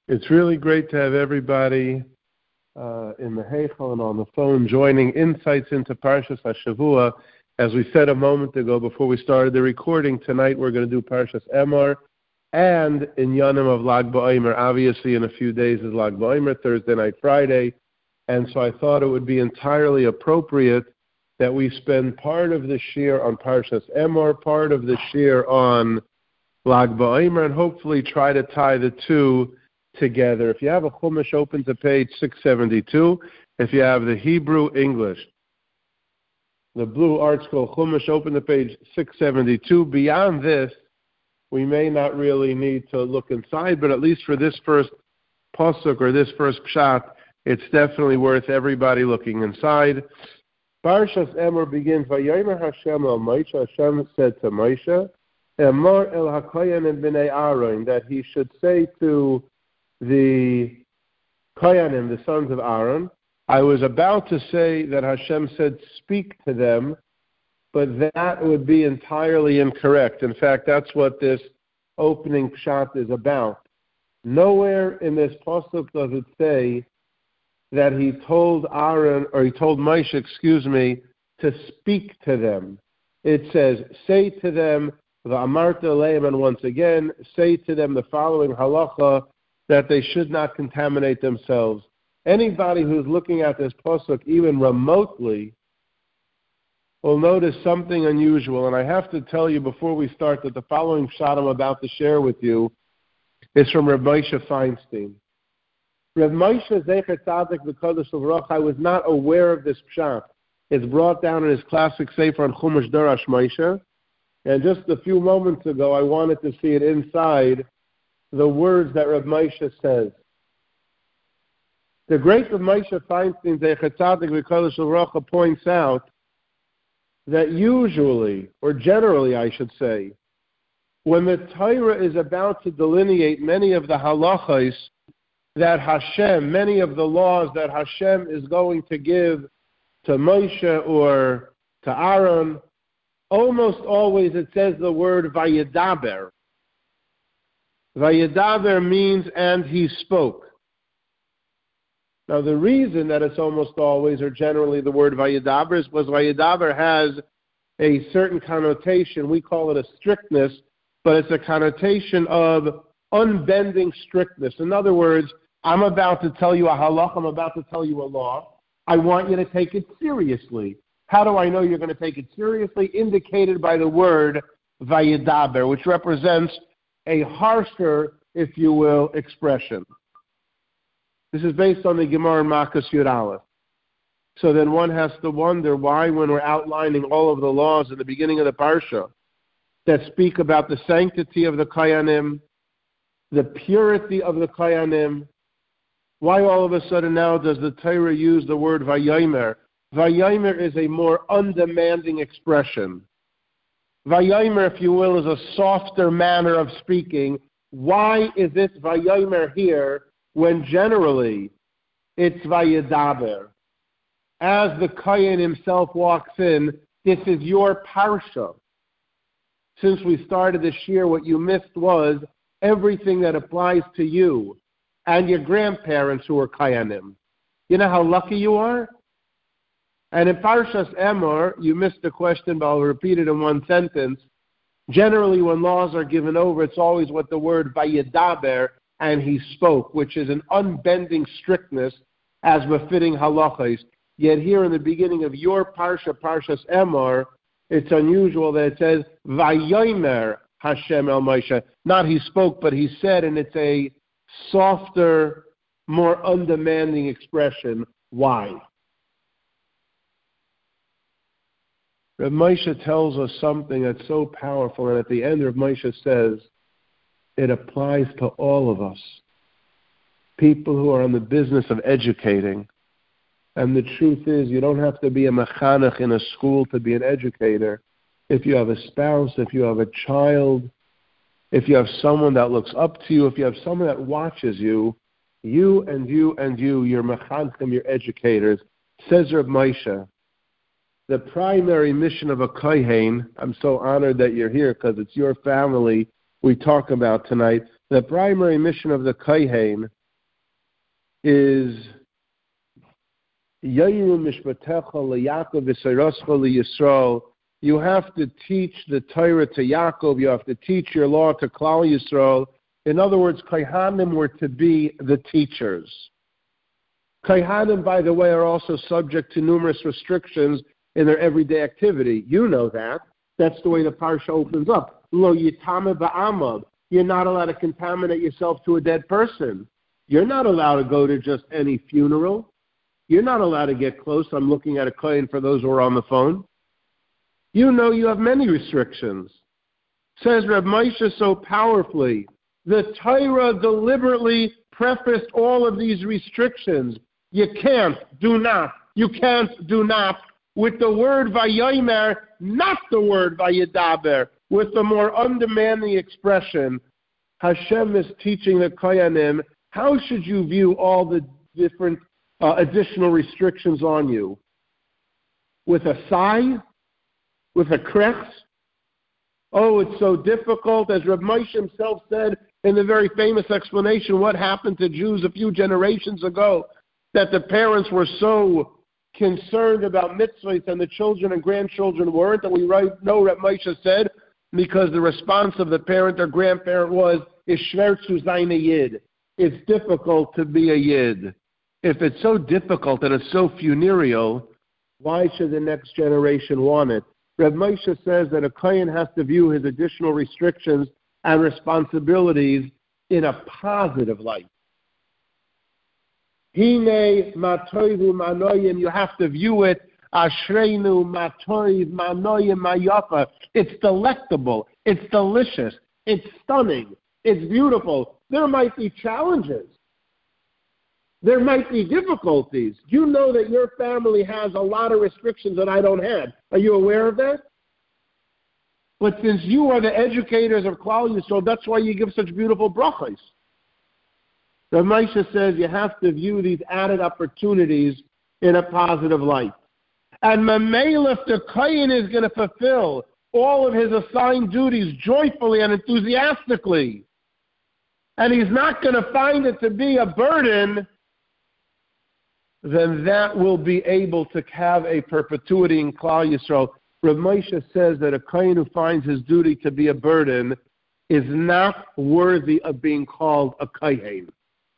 It's really great to have everybody in the Heichal and on the phone joining insights into Parshas HaShavua. As we said a moment ago before we started the recording, tonight we're going to do Parshas Emor and in Yanim of Lag BaOmer. Obviously, in a few days is Lag BaOmer, Thursday night, Friday. And so I thought it would be entirely appropriate that we spend part of the shir on Parshas Emor, part of the shir on Lag BaOmer, and hopefully try to tie the two together. If you have a Chumash, open to page 672. If you have the Hebrew English, the Blue Art Scroll Chumash, open to page 672. Beyond this, we may not really need to look inside, but at least for this first pasuk or this first pshat, it's definitely worth everybody looking inside. Parshas Emor begins, Vayomer Hashem el Moshe. Hashem said to Moshe, Emor el HaKoyanim b'nei Aaron, that he should say to the Koyanim, the sons of Aaron. I was about to say that Hashem said, speak to them, but that would be entirely incorrect. In fact, that's what this opening pshat is about. Nowhere in this pasuk does it say that he told Aaron, or he told Moshe, to speak to them. It says, say to them, v'amarta leim, and once again, say to them the following halacha, that they should not contaminate themselves. Anybody who's looking at this pasuk, even remotely, will notice something unusual. And I have to tell you before we start that the following pshat I'm about to share with you is from Reb Moshe Feinstein. Reb Moshe Zecher Tzadik V'Kodesh L'Vroch, I was not aware of this pshat. It's brought down in his classic sefer on Chumash Darash Moshe. And just a few moments ago, I wanted to see it inside the words that Reb Moshe says. The great Reb Moshe Feinstein, Zecher Tzadik V'Kodesh L'Vroch, points out that usually, or generally I should say, when the Torah is about to delineate many of the halachos that Hashem, many of the laws that Hashem is going to give to Moshe or to Aaron, almost always it says the word Vayedaber. Vayedaber means, and he spoke. Now, the reason that it's almost always or generally the word Vayedaber is because Vayedaber has a certain connotation. We call it a strictness, but it's a connotation of unbending strictness. In other words, I'm about to tell you a halach, I'm about to tell you a law. I want you to take it seriously. How do I know you're going to take it seriously? Indicated by the word Vayedaber, which represents a harsher, if you will, expression. This is based on the Gemara in Makkos Yud Aleph. So then one has to wonder why, when we're outlining all of the laws at the beginning of the Parsha that speak about the sanctity of the Koyanim, the purity of the Koyanim, why all of a sudden now does the Torah use the word Vayomer? Vayomer is a more undemanding expression. Vayomer, if you will, is a softer manner of speaking. Why is this Vayomer here when generally it's Vayedaber? As the Kohen himself walks in, this is your Parsha. Since we started this year, what you missed was everything that applies to you and your grandparents who are Kohanim. You know how lucky you are? And in Parshas Emor, you missed the question, but I'll repeat it in one sentence. Generally, when laws are given over, it's always with the word Vayedaber, and he spoke, which is an unbending strictness as befitting halachos. Yet here in the beginning of your Parsha, Parshas Emor, it's unusual that it says, Vayomer Hashem el Moshe. Not he spoke, but he said, and it's a softer, more undemanding expression. Why? Reb Moshe tells us something that's so powerful, and at the end Reb Moshe says, it applies to all of us. People who are in the business of educating. And the truth is, you don't have to be a mechanech in a school to be an educator. If you have a spouse, if you have a child, if you have someone that looks up to you, if you have someone that watches you, you're mechanechim, you're educators. Says Reb Moshe, the primary mission of a kohen, I'm so honored that you're here because it's your family we talk about tonight. The primary mission of the kohen is Yayiru Mishpatecha LeYaakov V'Seiroscha LeYisrael. You have to teach the Torah to Yaakov. You have to teach your law to Klal Yisrael. In other words, Kohanim were to be the teachers. Kohanim, by the way, are also subject to numerous restrictions in their everyday activity. You know that. That's the way the parsha opens up. Lo yitame ba'amad. You're not allowed to contaminate yourself to a dead person. You're not allowed to go to just any funeral. You're not allowed to get close. I'm looking at a kohen for those who are on the phone. You know you have many restrictions. Says Reb Moshe so powerfully, the Torah deliberately prefaced all of these restrictions. You can't, do not. You can't, do not. With the word vayomer, not the word vayedaber. With the more undemanding expression, Hashem is teaching the Kohanim, how should you view all the different additional restrictions on you? With a sigh? With a krech? Oh, it's so difficult. As Reb Moshe himself said in the very famous explanation, what happened to Jews a few generations ago, that the parents were so concerned about mitzvahs and the children and grandchildren weren't, and we know Reb Moshe said, because the response of the parent or grandparent was, is schwer zu sein a Yid. It's difficult to be a Yid. If it's so difficult and it's so funereal, why should the next generation want it? Reb Moshe says that a kohen has to view his additional restrictions and responsibilities in a positive light. Hine matoivu manoyim, you have to view it, ashreinu matoiv manoyim mayafa. It's delectable, it's delicious, it's stunning, it's beautiful. There might be challenges. There might be difficulties. You know that your family has a lot of restrictions that I don't have. Are you aware of that? But since you are the educators of Klal Yisrael, that's why you give such beautiful brachos. Rav Moshe says you have to view these added opportunities in a positive light. And Mamela, if the Kohen is going to fulfill all of his assigned duties joyfully and enthusiastically, and he's not going to find it to be a burden, then that will be able to have a perpetuity in Klal Yisrael. Rav Moshe says that a kohen who finds his duty to be a burden is not worthy of being called a kohen.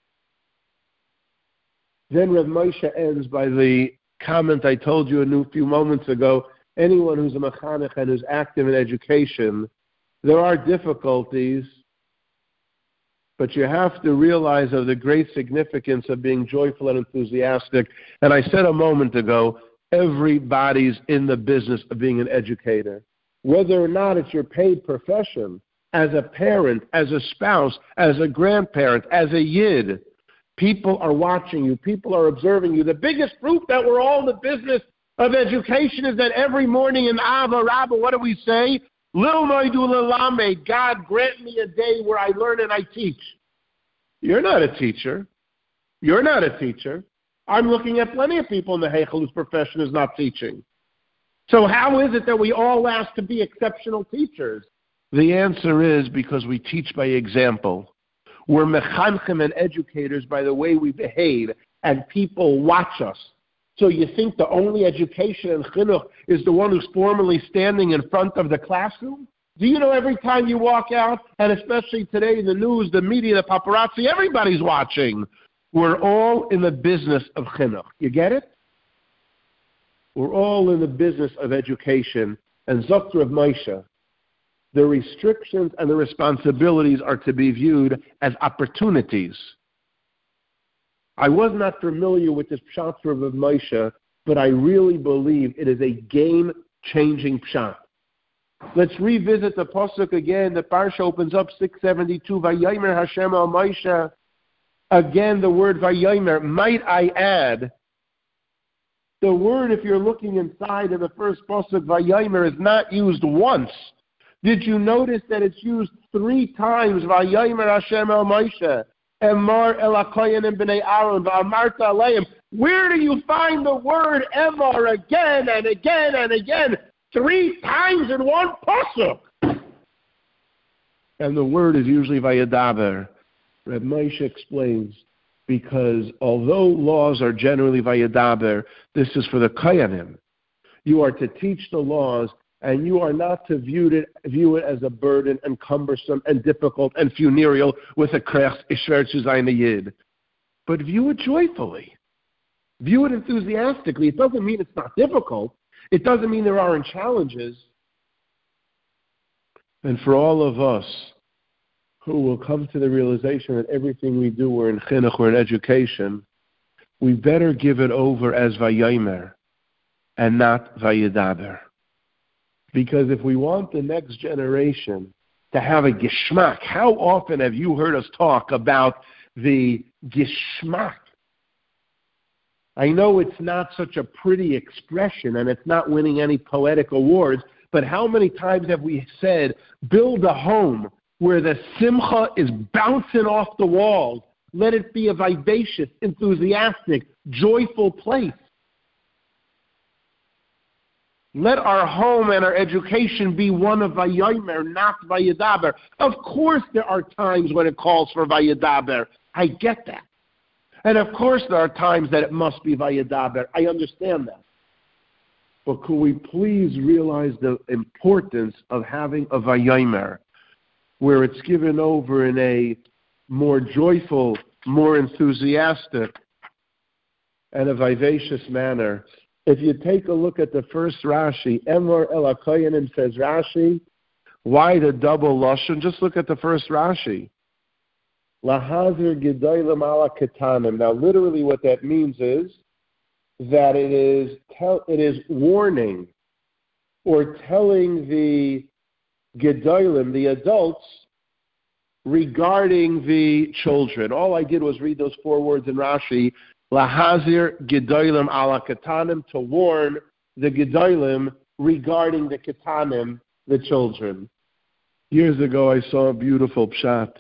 Then Rav Moshe ends by the comment I told you a few moments ago. Anyone who's a mechanech and who's active in education, there are difficulties, but you have to realize of the great significance of being joyful and enthusiastic. And I said a moment ago, everybody's in the business of being an educator. Whether or not it's your paid profession, as a parent, as a spouse, as a grandparent, as a yid, people are watching you. People are observing you. The biggest proof that we're all in the business of education is that every morning in Ava Rabbah, what do we say? Lil Moidu Lelamed, God grant me a day where I learn and I teach. You're not a teacher. You're not a teacher. I'm looking at plenty of people in the Heichel whose profession is not teaching. So how is it that we all ask to be exceptional teachers? The answer is because we teach by example. We're mechanchim and educators by the way we behave, and people watch us. So you think the only education in chinuch is the one who's formally standing in front of the classroom? Do you know every time you walk out, and especially today in the news, the media, the paparazzi, everybody's watching. We're all in the business of chinuch. You get it? We're all in the business of education. And Zok Rav Moshe, the restrictions and the responsibilities are to be viewed as opportunities. I was not familiar with this pshat of Rav Moshe, but I really believe it is a game-changing pshat. Let's revisit the pasuk again. The parsha opens up 672. Vayomer Hashem el Moshe. Again, the word vayomer. Might I add, the word, if you're looking inside of the first pasuk, vayomer, is not used once. Did you notice that it's used 3 times? Vayomer Hashem el Moshe. Emar el hakoyanim b'nei Aaron v'amarta aleim. Where do you find the word Emar again and again and again? 3 times in one pasuk. And the word is usually vayedaber. Reb Moshe explains, because although laws are generally vayedaber, this is for the koyanim. You are to teach the laws, and you are not to view it as a burden and cumbersome and difficult and funereal with a krech ishver zu sein a yid. But view it joyfully. View it enthusiastically. It doesn't mean it's not difficult. It doesn't mean there aren't challenges. And for all of us who will come to the realization that everything we do, we're in chinuch, we're in education, we better give it over as vayomer and not vayedaber. Because if we want the next generation to have a geschmack, how often have you heard us talk about the geschmack? I know it's not such a pretty expression and it's not winning any poetic awards, but how many times have we said, build a home where the simcha is bouncing off the walls. Let it be a vivacious, enthusiastic, joyful place. Let our home and our education be one of vayomer, not vayedaber. Of course there are times when it calls for vayedaber. I get that. And of course there are times that it must be vayedaber. I understand that. But could we please realize the importance of having a vayomer, where it's given over in a more joyful, more enthusiastic, and a vivacious manner. If you take a look at the first Rashi, Emor El HaKoyanim, says Rashi, why the double lashon? Just look at the first Rashi. Lahazir Gedolim Ala Ketanim. Now, literally, what that means is that it is warning or telling the Gedolim, the adults, regarding the children. All I did was read those 4 words in Rashi. Lahazir Gedolim Ala Ketanim, to warn the Gedolim regarding the Ketanim, the children. Years ago, I saw a beautiful pshat.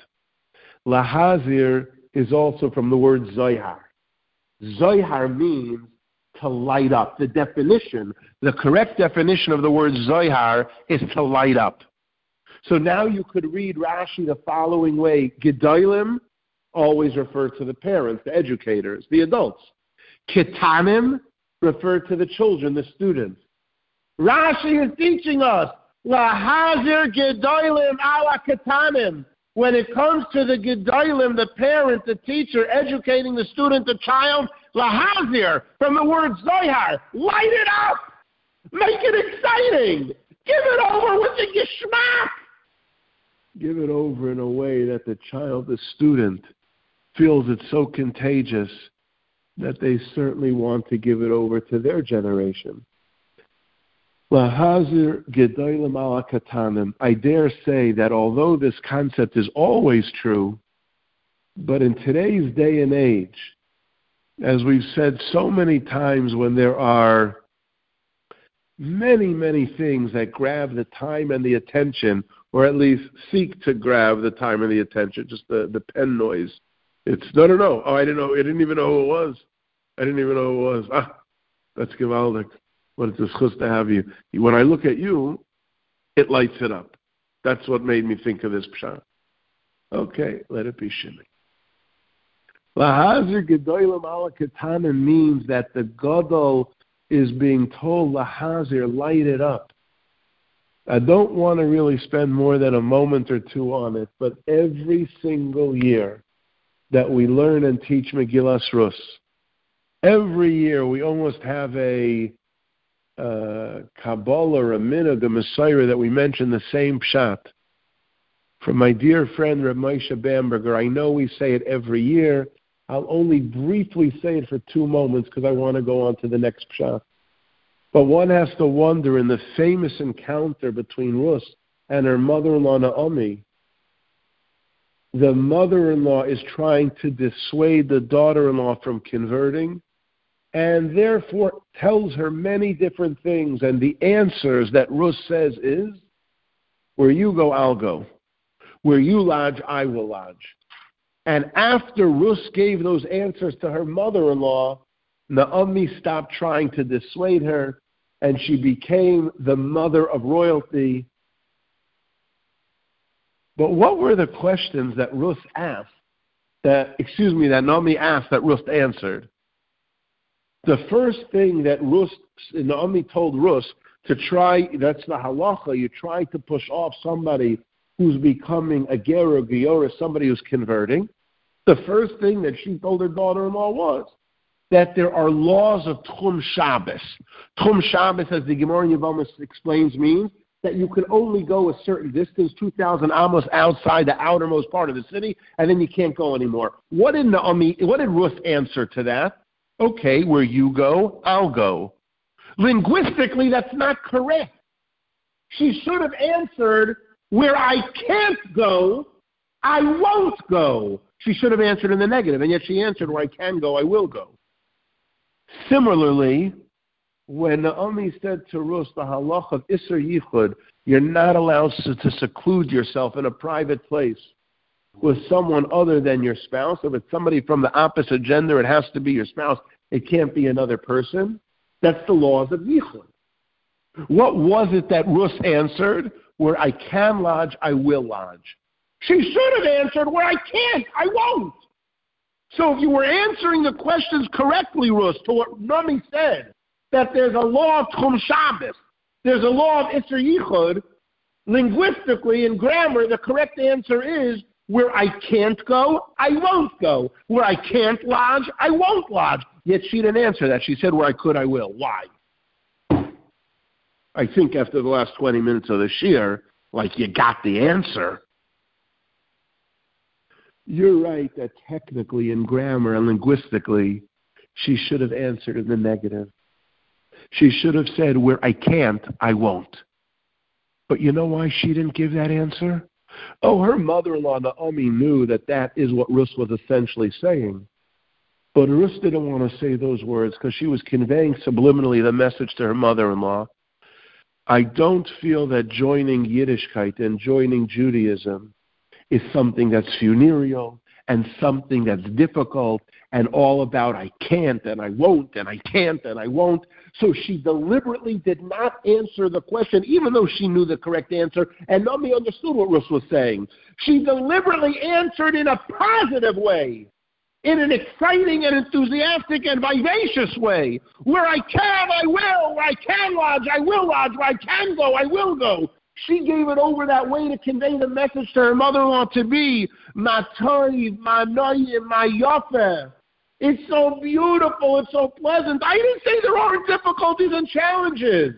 Lahazir is also from the word Zohar. Zohar means to light up. The definition, the correct definition of the word Zohar is to light up. So now you could read Rashi the following way. Gedolim always refer to the parents, the educators, the adults. Ketanim refer to the children, the students. Rashi is teaching us, Lahazir Gedolim Ala Ketanim. When it comes to the Gedolim, the parent, the teacher, educating the student, the child, Lahazir, from the word Zohar, light it up! Make it exciting! Give it over with the geschmack! Give it over in a way that the child, the student, feels it's so contagious that they certainly want to give it over to their generation. Lahazir Gedolim Ala Ketanim. I dare say that although this concept is always true, but in today's day and age, as we've said so many times, when there are many, many things that grab the time and the attention, or at least seek to grab the time and the attention, just the pen noise. It's, no. Oh, I didn't even know who it was. I didn't even know who it was. That's gewaldig. But it's a schus to have you. When I look at you, it lights it up. That's what made me think of this pshat. Okay, let it be shimmy. Lahazir Gedolim Ala Ketanim means that the gadol is being told, Lahazir, light it up. I don't want to really spend more than a moment or two on it, but every single year that we learn and teach Megillas Rus, every year we almost have a Kabbalah or a minhag, a Messiah, that we mention the same pshat. From my dear friend Reb Moshe Bamberger, I know we say it every year. I'll only briefly say it for 2 moments because I want to go on to the next pshat. But one has to wonder, in the famous encounter between Rus and her mother-in-law Naomi, the mother-in-law is trying to dissuade the daughter-in-law from converting, and therefore tells her many different things. And the answers that Rus says is, where you go, I'll go. Where you lodge, I will lodge. And after Rus gave those answers to her mother-in-law, Naomi stopped trying to dissuade her, and she became the mother of royalty. But what were the questions that Rus asked that Naomi asked that Rus answered. The first thing that Naomi told Rus to try, that's the halacha, you try to push off somebody who's becoming a ger or giora, somebody who's converting. The first thing that she told her daughter-in-law was that there are laws of Tchum Shabbos. Tchum Shabbos, as the Gemara in Yevamos explains, means that you can only go a certain distance, 2,000 amos outside the outermost part of the city, and then you can't go anymore. What did Rus answer to that? Okay, where you go, I'll go. Linguistically, that's not correct. She should have answered, where I can't go, I won't go. She should have answered in the negative, and yet she answered, where I can go, I will go. Similarly, when Naomi said to Rus, the halach of Isser Yichud, you're not allowed to seclude yourself in a private place with someone other than your spouse. If it's somebody from the opposite gender, it has to be your spouse. It can't be another person. That's the laws of Yichud. What was it that Rus answered? Where I can lodge, I will lodge. She should have answered, where I can't, I won't. So if you were answering the questions correctly, Rus, to what Naomi said, that there's a law of Tchum Shabbos, there's a law of Isser Yichud, linguistically in grammar, the correct answer is, where I can't go, I won't go. Where I can't lodge, I won't lodge. Yet she didn't answer that. She said, where I could, I will. Why? I think after the last 20 minutes of the shiur, like you got the answer. You're right that technically in grammar and linguistically, she should have answered in the negative. She should have said, where I can't, I won't. But you know why she didn't give that answer? Oh, her mother-in-law, Naomi, knew that that is what Rus was essentially saying. But Rus didn't want to say those words because she was conveying subliminally the message to her mother-in-law. I don't feel that joining Yiddishkeit and joining Judaism is something that's funereal and something that's difficult and all about I can't and I won't and I can't and I won't. So she deliberately did not answer the question, even though she knew the correct answer, and Naomi understood what Rus was saying. She deliberately answered in a positive way, in an exciting and enthusiastic and vivacious way. Where I can, I will. Where I can lodge, I will lodge. Where I can go, I will go. She gave it over that way to convey the message to her mother-in-law to be, Ma toiv, ma noyim, ma yofeh. It's so beautiful. It's so pleasant. I didn't say there aren't difficulties and challenges.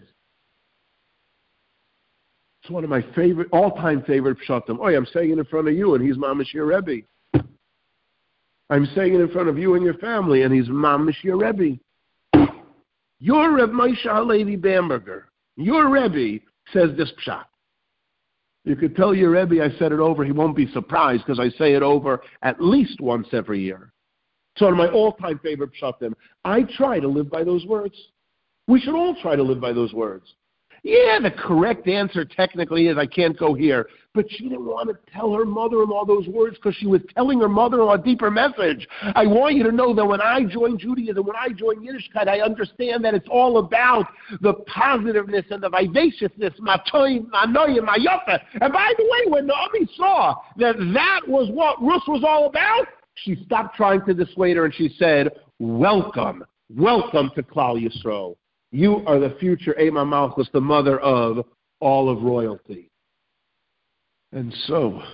It's one of my all-time favorite pshatim. Oh, I'm saying it in front of you, and he's Mamish your Rebbe. I'm saying it in front of you and your family, and he's Mamish your Rebbe. Your Reb Moshe Halevi Bamberger, your Rebbe, says this pshat. You could tell your Rebbe I said it over. He won't be surprised because I say it over at least once every year. It's one of my all-time favorite pshatim. I try to live by those words. We should all try to live by those words. Yeah, the correct answer technically is I can't go here. But she didn't want to tell her mother-in-law those words because she was telling her mother-in-law a deeper message. I want you to know that when I join Judaism, when I join Yiddishkeit, I understand that it's all about the positiveness and the vivaciousness, ma toiv, ma noyim, ma yofeh. And by the way, when Naomi saw that that was what Rus was all about, she stopped trying to dissuade her and she said, welcome to Klal Yisrael. You are the future Ema Malchus, the mother of all of royalty. And so,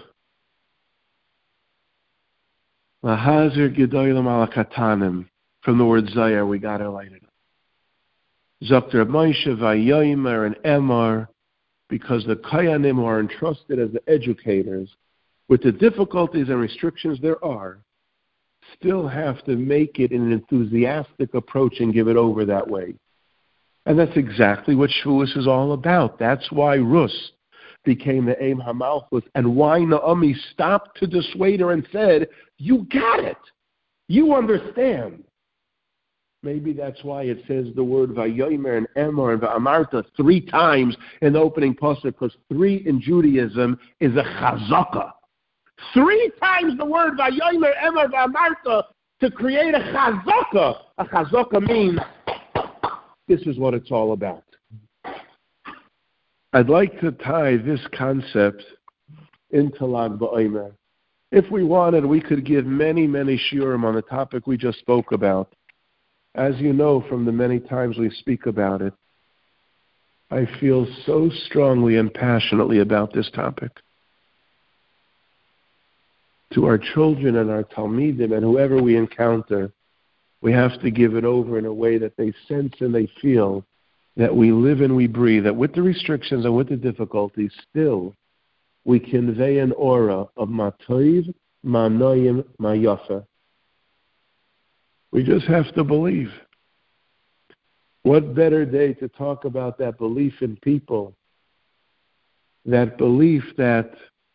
Lahazir Gedolim ala Katanim, from the word Zayar, we got highlighted. Zokter Moshe Vayomer and Emar, because the Kayanim who are entrusted as the educators, with the difficulties and restrictions there are, still have to make it in an enthusiastic approach and give it over that way. And that's exactly what Shavuos is all about. That's why Rus became the Eim HaMalchus, and why Naomi stopped to dissuade her and said, you got it. You understand. Maybe that's why it says the word Vayomer and Emor and Va'amarta 3 times in the opening pasuk, because 3 in Judaism is a chazaka. 3 times the word Vayomer, Emor, Va'amarta to create a chazaka. A chazaka means this is what it's all about. I'd like to tie this concept into Lag BaOmer. If we wanted, we could give many, many shiurim on the topic we just spoke about. As you know from the many times we speak about it, I feel so strongly and passionately about this topic. To our children and our Talmidim and whoever we encounter, we have to give it over in a way that they sense and they feel that we live and we breathe, that with the restrictions and with the difficulties, still we convey an aura of Matoiv, Ma'noyim, Ma'yafa. We just have to believe. What better day to talk about that belief in people, that belief that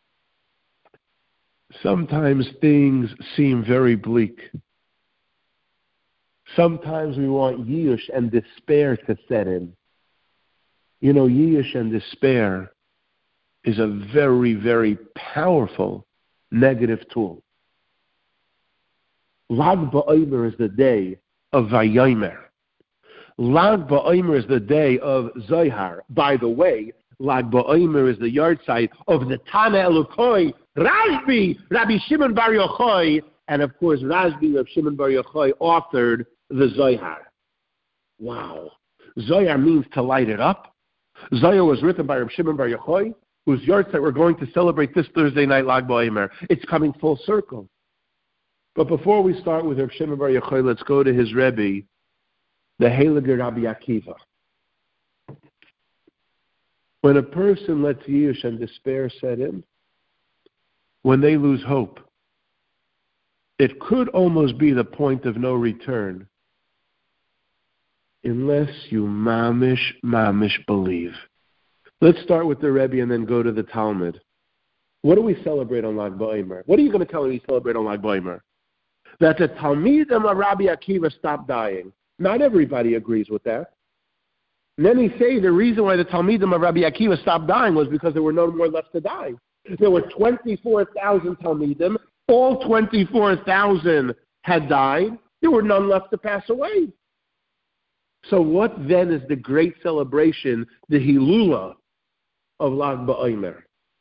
sometimes things seem very bleak. Sometimes we want yish and despair to set in. You know, yish and despair is a very, very powerful negative tool. Lag BaOmer is the day of Vayomer. Lag BaOmer is the day of Zohar. By the way, Lag BaOmer is the yahrzeit of the Tana Elokoi, Rashbi, Rabbi Shimon Bar Yochai, and of course Rashbi, Rabbi Shimon Bar Yochai, authored the Zohar. Wow. Zohar means to light it up. Zohar was written by Rabbi Shimon Bar Yochai, whose yahrzeit we're going to celebrate this Thursday night, Lag BaOmer. It's coming full circle. But before we start with Rabbi Shimon Bar Yochai, let's go to his Rebbe, the Heilige Rabbi Akiva. When a person lets yish and despair set in, when they lose hope, it could almost be the point of no return unless you mamish believe. Let's start with the Rebbe and then go to the Talmud. What do we celebrate on Lag BaOmer? What are you going to tell me we celebrate on Lag BaOmer? That the Talmidim of Rabbi Akiva stopped dying. Not everybody agrees with that. Many say the reason why the Talmidim of Rabbi Akiva stopped dying was because there were no more left to die. There were 24,000 Talmidim. All 24,000 had died. There were none left to pass away. So what then is the great celebration, the Hilula of Lag BaOmer?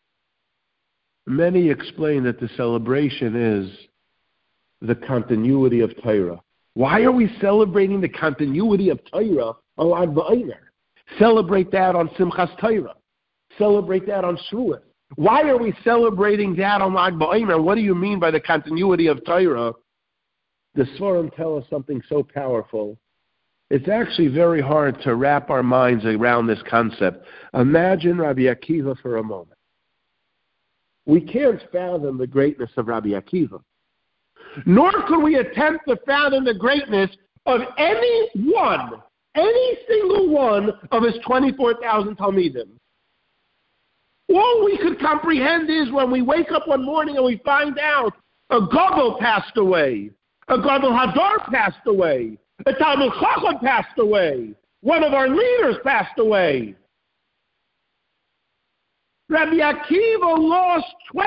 Many explain that the celebration is the continuity of Torah. Why are we celebrating the continuity of Torah on Lag BaOmer? Celebrate that on Simchas Torah. Celebrate that on Shavuot. Why are we celebrating that on Lag BaOmer? What do you mean by the continuity of Torah? The Sforim tell us something so powerful. It's actually very hard to wrap our minds around this concept. Imagine Rabbi Akiva for a moment. We can't fathom the greatness of Rabbi Akiva. Nor could we attempt to fathom the greatness of any single one of his 24,000 Talmidim. All we could comprehend is when we wake up one morning and we find out a Gadol passed away, a Gadol Hadar passed away, a Talmud Chacham passed away, one of our leaders passed away. Rabbi Akiva lost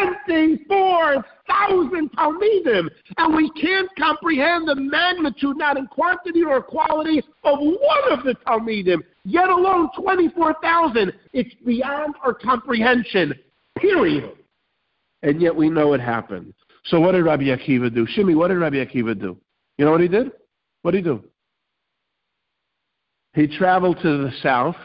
24,000 Talmidim, and we can't comprehend the magnitude, not in quantity or quality, of one of the Talmidim, yet alone 24,000. It's beyond our comprehension, period. And yet we know it happened. So what did Rabbi Akiva do? Shimi, what did Rabbi Akiva do? You know what he did? What did he do? He traveled to the south,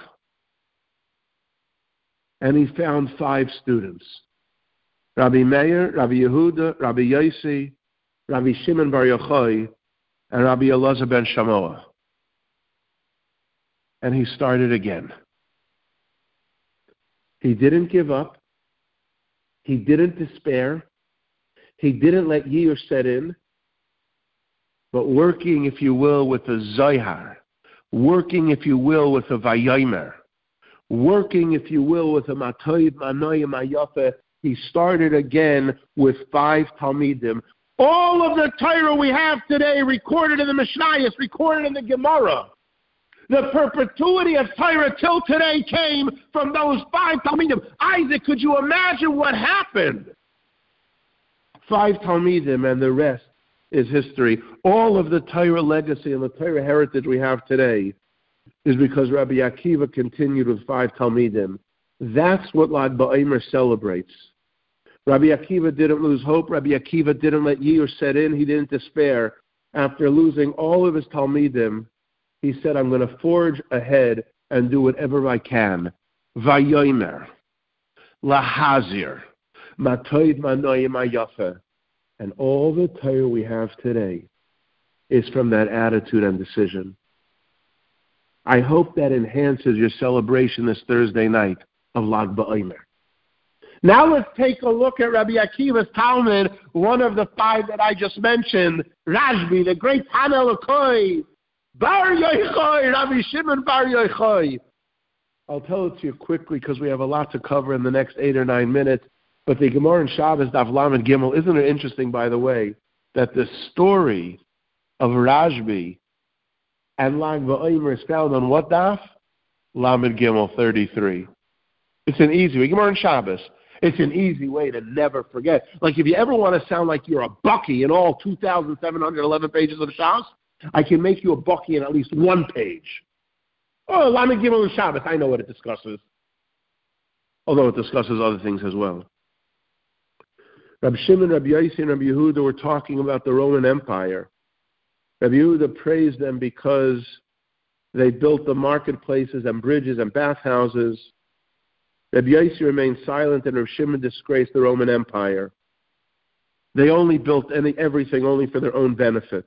and he found 5 students. Rabbi Meir, Rabbi Yehuda, Rabbi Yossi, Rabbi Shimon Bar Yochai, and Rabbi Elazar ben Shamoah. And he started again. He didn't give up. He didn't despair. He didn't let yish set in. But working, if you will, with a Zohar, working, if you will, with a Vayomer, working, if you will, with a Matoiv, Ma'noyim, Ma'yafa, he started again with 5 Talmidim. All of the Torah we have today recorded in the Mishnayos, recorded in the Gemara. The perpetuity of Torah till today came from those 5 Talmidim. Isaac, could you imagine what happened? 5 Talmidim and the rest is history. All of the Torah legacy and the Torah heritage we have today is because Rabbi Akiva continued with 5 Talmidim. That's what Lag BaOmer celebrates. Rabbi Akiva didn't lose hope. Rabbi Akiva didn't let Yiush set in. He didn't despair. After losing all of his Talmidim, he said, I'm going to forge ahead and do whatever I can. Vayomer, lahazir, matoid manoyim ayafa. And all the Torah we have today is from that attitude and decision. I hope that enhances your celebration this Thursday night of Lag BaOmer. Now let's take a look at Rabbi Akiva's Talmud, one of the five that I just mentioned, Rashbi, the great Tana Elokoi, Bar Yochai, Rabbi Shimon Bar Yochai. I'll tell it to you quickly because we have a lot to cover in the next 8 or 9 minutes. But the Gemara in Shabbos, Daf Lamed Gimel, isn't it interesting, by the way, that the story of Rashbi and Lag BaOmer is found on what daf? Lamed Gimel 33. It's an easy way. Gemara in Shabbos. It's an easy way to never forget. Like if you ever want to sound like you're a Bucky in all 2,711 pages of Shabbos, I can make you a Bucky in at least one page. Oh, Lamed Gimel in Shabbos, I know what it discusses. Although it discusses other things as well. Rabbi Shimon, Rabbi Yossi, and Rabbi Yehuda were talking about the Roman Empire. Rabbi Yehuda praised them because they built the marketplaces and bridges and bathhouses. Rabbi Yossi remained silent, and Rabbi Shimon disgraced the Roman Empire. They only built everything only for their own benefit.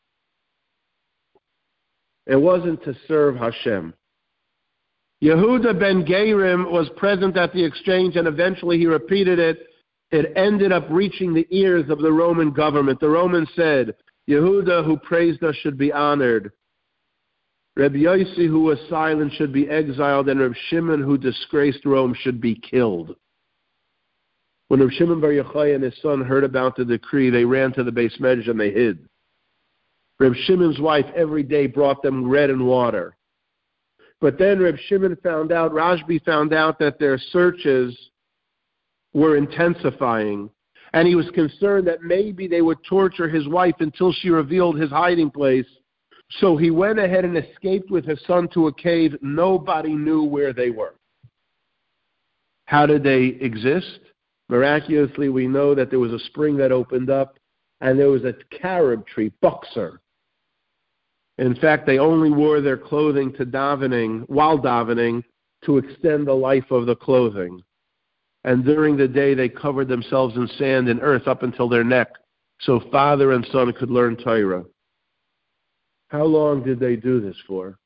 It wasn't to serve Hashem. Yehuda ben Gerim was present at the exchange, and eventually he repeated it. It ended up reaching the ears of the Roman government. The Romans said, Yehuda, who praised us, should be honored. Rabbi Yossi, who was silent, should be exiled, and Rabbi Shimon, who disgraced Rome, should be killed. When Rabbi Shimon Bar Yochai and his son heard about the decree, they ran to the Beis Medrash and they hid. Rabbi Shimon's wife every day brought them bread and water. But then Rabbi Shimon found out, Rashbi found out that their searches were intensifying, and he was concerned that maybe they would torture his wife until she revealed his hiding place. So he went ahead and escaped with his son to a cave. Nobody knew where they were. How did they exist? Miraculously, we know that there was a spring that opened up, and there was a carob tree, buxer. In fact, they only wore their clothing to davening, while davening, to extend the life of the clothing. And during the day, they covered themselves in sand and earth up until their neck, so father and son could learn Torah. How long did they do this for?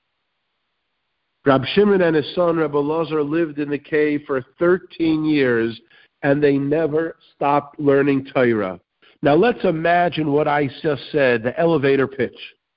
Rab Shimon and his son, Reb Elazar, lived in the cave for 13 years, and they never stopped learning Torah. Now let's imagine what I just said, the elevator pitch.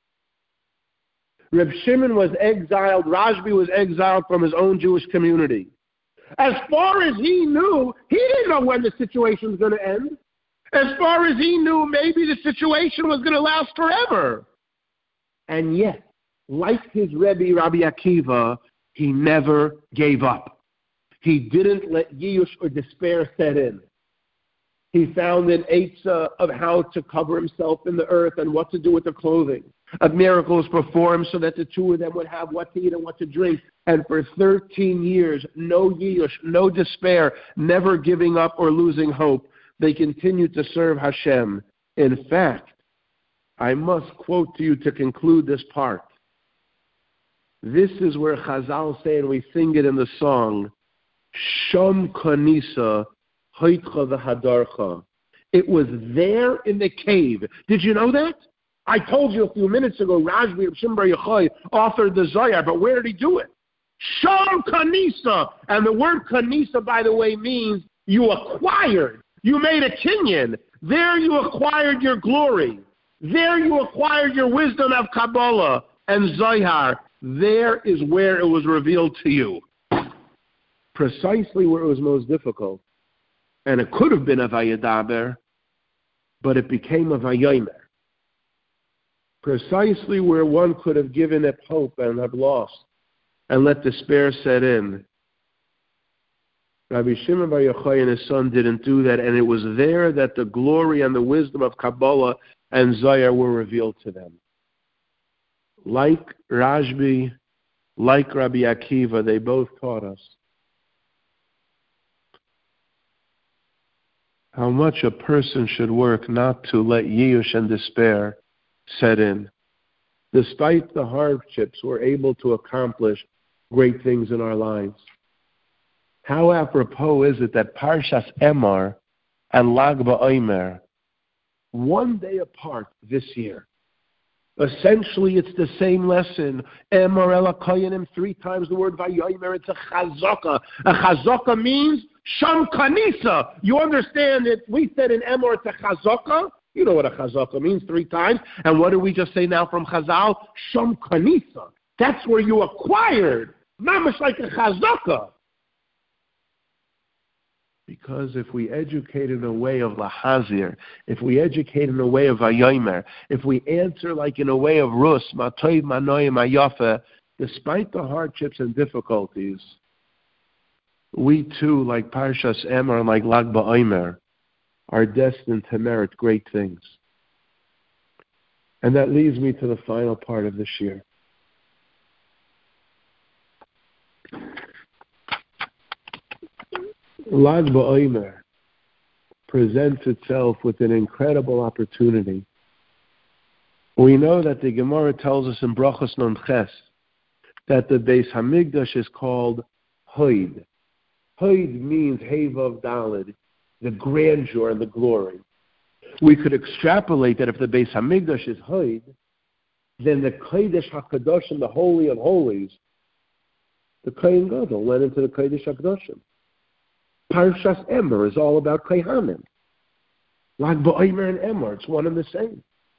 Reb Shimon was exiled, Rashbi was exiled from his own Jewish community. As far as he knew, he didn't know when the situation was going to end. As far as he knew, maybe the situation was going to last forever. And yet, like his Rebbe, Rabbi Akiva, he never gave up. He didn't let Yiush or despair set in. He found an eitzah of how to cover himself in the earth and what to do with the clothing. A miracle was performed so that the two of them would have what to eat and what to drink. And for 13 years, no Yiush, no despair, never giving up or losing hope. They continued to serve Hashem. In fact, I must quote to you to conclude this part. This is where Chazal say, and we sing it in the song, Shom Kanisa Hoitcha v'Hadarcha. It was there in the cave. Did you know that? I told you a few minutes ago, Rashbi of Shimon Bar Yochai authored the Zohar, but where did he do it? Shom Kanisa. And the word Kanisa, by the way, means you acquired. You made a kinyan. There you acquired your glory. There you acquired your wisdom of Kabbalah and Zohar. There is where it was revealed to you. Precisely where it was most difficult. And it could have been a Vayedaber, but it became a Vayomer. Precisely where one could have given up hope and have lost and let despair set in. Rabbi Shimon Bar Yochai and his son didn't do that, and it was there that the glory and the wisdom of Kabbalah and Zohar were revealed to them. Like Rashbi, like Rabbi Akiva, they both taught us how much a person should work not to let Yiyush and despair set in. Despite the hardships, we're able to accomplish great things in our lives. How apropos is it that Parshas Emor and Lag BaOmer, one day apart this year? Essentially, it's the same lesson. Emor el HaKoyanim, 3 times the word Vayomer. It's a chazaka. A chazaka means sham kanisa. You understand it? We said in Emor it's a chazaka. You know what a chazaka means 3 times. And what did we just say now from Chazal? Sham kanisa. That's where you acquired. Mamash like a chazaka. Because if we educate in a way of Lahazir, if we educate in a way of Vayomer, if we answer like in a way of Rus, Matoy, Manoy, Mayafa, despite the hardships and difficulties, we too, like Parshas Emor and like Lag BaOmer, are destined to merit great things. And that leads me to the final part of this year. Lag BaOmer presents itself with an incredible opportunity. We know that the Gemara tells us in Brachos Non Ches that the Beis Hamikdash is called Hoid. Hoid means Hevav Daled, the grandeur and the glory. We could extrapolate that if the Beis Hamikdash is Hoid, then the Kodesh HaKadoshim, the Holy of Holies, the Kohen Gadol went into the Kodesh HaKadoshim. Parshas Emor is all about Kohanim. Lag BaOmer and Emor, it's one and the same.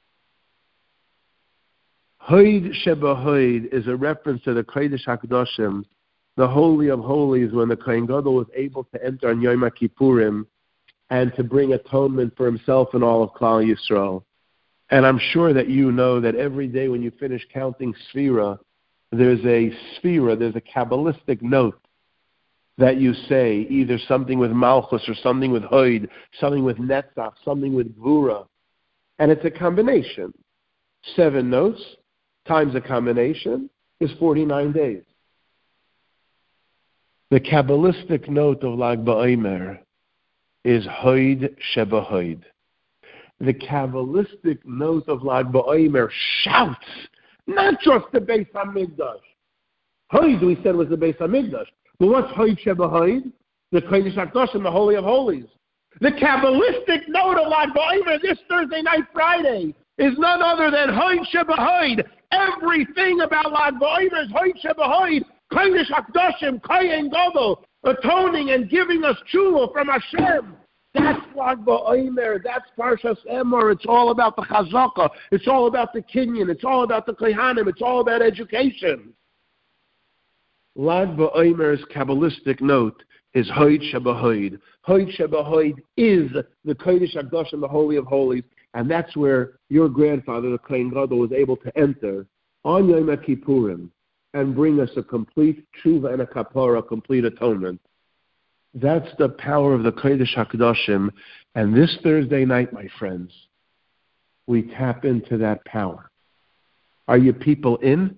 Hoid Sheba Hoid is a reference to the Kodesh HaKadoshim, the Holy of Holies, when the Kohen Gadol was able to enter on Yom Kippurim and to bring atonement for himself and all of Klal Yisrael. And I'm sure that you know that every day when you finish counting Sfira, there's a Kabbalistic note that you say, either something with Malchus or something with Hoid, something with Netzach, something with Gvura. And it's a combination. 7 notes times a combination is 49 days. The Kabbalistic note of Lag BaOmer is Hoid Sheba Hoid. The Kabbalistic note of Lag BaOmer shouts, not just the Beis Hamikdash. Hoid, we said, was the Beis Hamikdash. But what's Hoid Sheba Hoid? The Kodesh HaKadoshim, the Holy of Holies. The Kabbalistic note of Lag BaOmer this Thursday night, Friday, is none other than Hoid Sheba Hoid. Everything about Lag BaOmer is Hoid Sheba Hoid. Kodesh HaKadoshim, Kohen Gadol, atoning and giving us tshuva from Hashem. That's Lag BaOmer. That's Parshas Emor. It's all about the Chazaka. It's all about the Kinyan. It's all about the Kohanim. It's all about education. Lag BaOmer's Kabbalistic note is Hoid Sheba Hoid. Hoid Sheba Hoid is the Kodesh HaKadoshim, the Holy of Holies, and that's where your grandfather, the Kohen Gadol, was able to enter on Yom Kippurim and bring us a complete tshuva and a kapara, a complete atonement. That's the power of the Kodesh HaKadoshim, and this Thursday night, my friends, we tap into that power. Are you people in?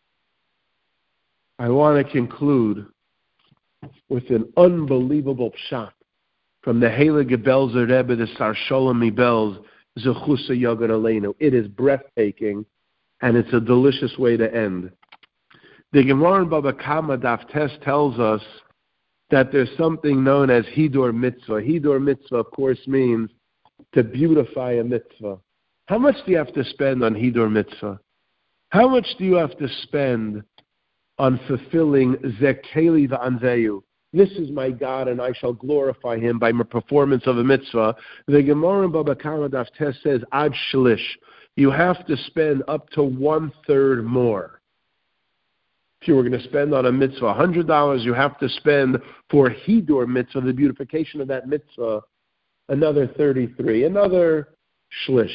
I want to conclude with an unbelievable pshat from the Heilige Belzer Rebbe, the Sar Sholem Mibel's Zechusa Yogan Aleinu. It is breathtaking, and it's a delicious way to end. The Gemara in Baba Kama Daf Tes tells us that there's something known as Hidur Mitzvah. Hidur Mitzvah, of course, means to beautify a mitzvah. How much do you have to spend on Hidur Mitzvah? How much do you have to spend on fulfilling Zekeli V'Anzeyu? This is my God, and I shall glorify Him by my performance of a mitzvah. The Gemara in Baba Kama Daf Tes says, Ad Shlish. You have to spend up to 1/3 more. If you were going to spend on a mitzvah $100, you have to spend for Hidur Mitzvah, the beautification of that mitzvah, another 33, another Shlish.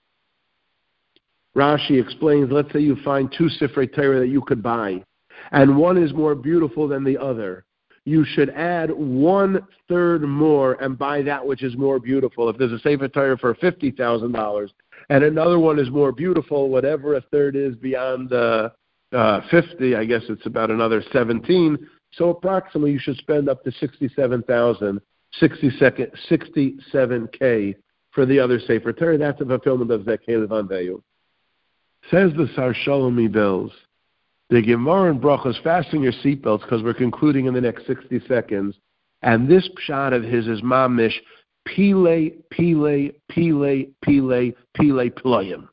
Rashi explains, let's say you find 2 Sifrei Torah that you could buy, and one is more beautiful than the other. You should add 1/3 more and buy that which is more beautiful. If there's a Sefer Torah for $50,000 and another one is more beautiful, whatever a third is beyond 50, I guess it's about another 17. So approximately you should spend up to $67,000 67K for the other Sefer Torah. That's a fulfillment of Zekei Levandeyu. Says the Sar Shalomi Bells, the Gemara and Brachos, fasten your seatbelts because we're concluding in the next 60 seconds. And this pshat of his is mamish, Pile, Pile, Pile, Pile, Pile, Pilayim.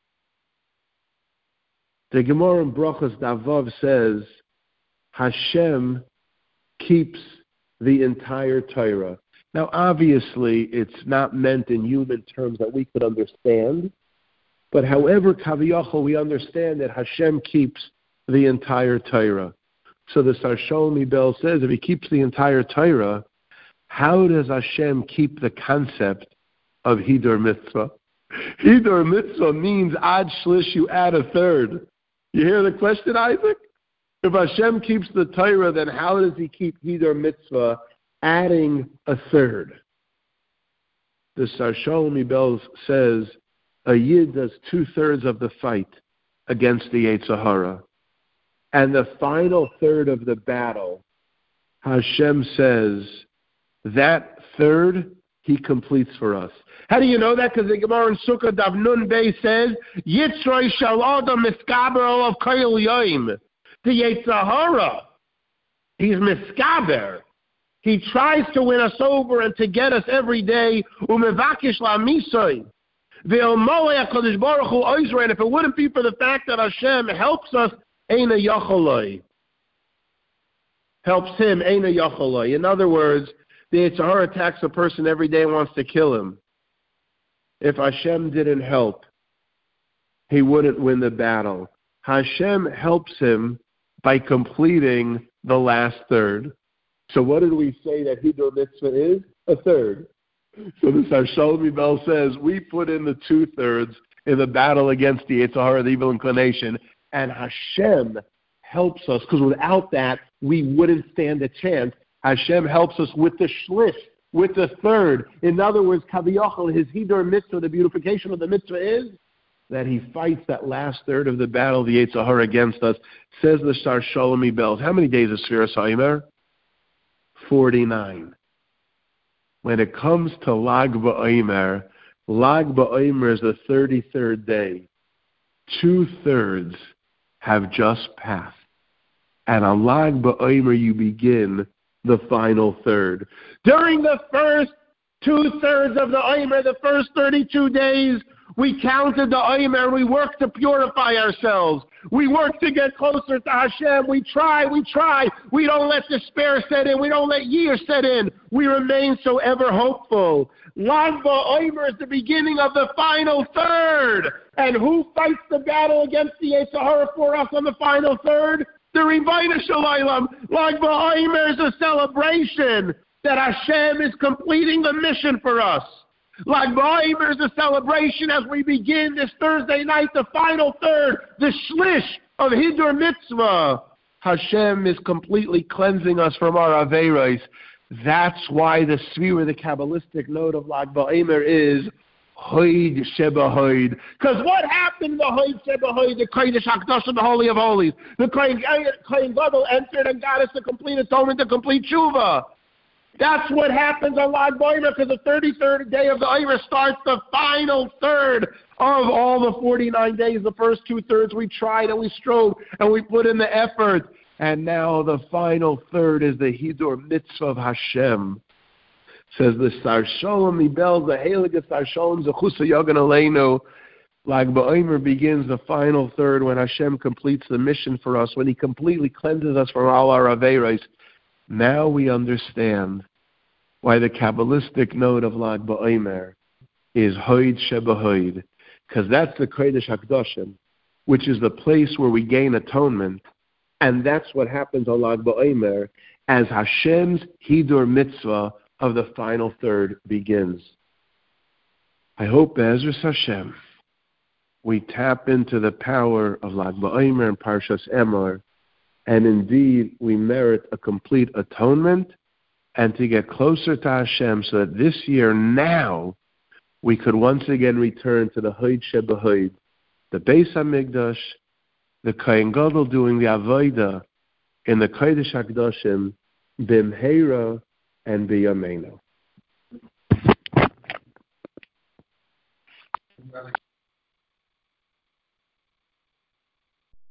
The Gemara in Brachos Davav says, Hashem keeps the entire Torah. Now, obviously, it's not meant in human terms that we could understand, but however, Kaviyachol, we understand that Hashem keeps the entire Torah. So the Sar Shalomi Bel says, if he keeps the entire Torah, how does Hashem keep the concept of Hidur Mitzvah? Hidur Mitzvah means ad shlish, you add a third. You hear the question, Isaac? If Hashem keeps the Torah, then how does he keep Hidur Mitzvah, adding a third? The Sar Shalomi Bel says, a Yid does 2/3 of the fight against the Yetzer Hara. And the final third of the battle, Hashem says, that third, he completes for us. How do you know that? Because the Gemara in Sukkah Daf Nun Bey says, Yitzroi shal adam miskaber of kol yoim. The Yetzer Hara, he's miskaber. He tries to win us over and to get us every day. Umevakish la'misoi. Ve'omolei HaKadosh Baruch Hu oizrei. And if it wouldn't be for the fact that Hashem helps us, Eina Yacholoi. Helps him, Eina Yacholoi. In other words, the Yetzer Hara attacks a person every day and wants to kill him. If Hashem didn't help, he wouldn't win the battle. Hashem helps him by completing the last third. So what did we say that Hidur Mitzvah is? A third. So the Sar Shalomi Bel says, we put in the 2/3 in the battle against the Yetzer Hara, the evil inclination, and Hashem helps us, because without that, we wouldn't stand a chance. Hashem helps us with the shlish, with the third. In other words, Kaviyachol, his Hidur Mitzvah, the beautification of the mitzvah is that he fights that last third of the battle of the Yetzer Hara against us. Says the Sar Shalomi Bel. How many days is Sfiras HaOmer? 49. When it comes to Lag BaOmer is the 33rd day. 2/3 have just passed. And on Lag BaOmer you begin the final third. During the first 2/3 of the Omer, the first 32 days, we counted the Omer, we worked to purify ourselves. We work to get closer to Hashem. We try. We don't let despair set in. We don't let years set in. We remain so ever hopeful. Lag BaOmer is the beginning of the final third. And who fights the battle against the Yetzer Hara for us on the final third? The Ribono Shel Olam. Lag BaOmer is a celebration that Hashem is completing the mission for us. Lag BaOmer is a celebration as we begin this Thursday night, the final third, the shlish of Hidur Mitzvah. Hashem is completely cleansing us from our Aveiros. That's why the Svira, the Kabbalistic note of Lag BaOmer is Hoid Sheba Hoid. Because what happened in the Hoid Sheba Hoid, the Kodesh HaKadosh, the Holy of Holies? The Kohen Gadol entered and got us the complete atonement, the complete tshuva. That's what happens on Lag BaOmer, because the 33rd day of the Omer starts the final third of all the 49 days. The first 2/3 we tried and we strove and we put in the effort. And now the final third is the Hidur Mitzvah of Hashem. Says the Sar Shalomi Bel, the Heilige Sar Shalom Zechusa Yogan Aleinu. Lag BaOmer begins the final third when Hashem completes the mission for us, when he completely cleanses us from all our Aveiros. Now we understand why the Kabbalistic note of Lag BaOmer is Hoid Sheba Hoid, because that's the Kodesh HaKadoshim, which is the place where we gain atonement, and that's what happens on Lag BaOmer as Hashem's Hidur Mitzvah of the final third begins. I hope, Be'ezras Hashem, we tap into the power of Lag BaOmer and Parshas Emor, and indeed, we merit a complete atonement and to get closer to Hashem so that this year, now, we could once again return to the Hoid Sheba Hoid, the Beis HaMikdash, the Kohen Gadol doing the Avodah in the Kodesh HaKadoshim, B'mheira and B'yameinu.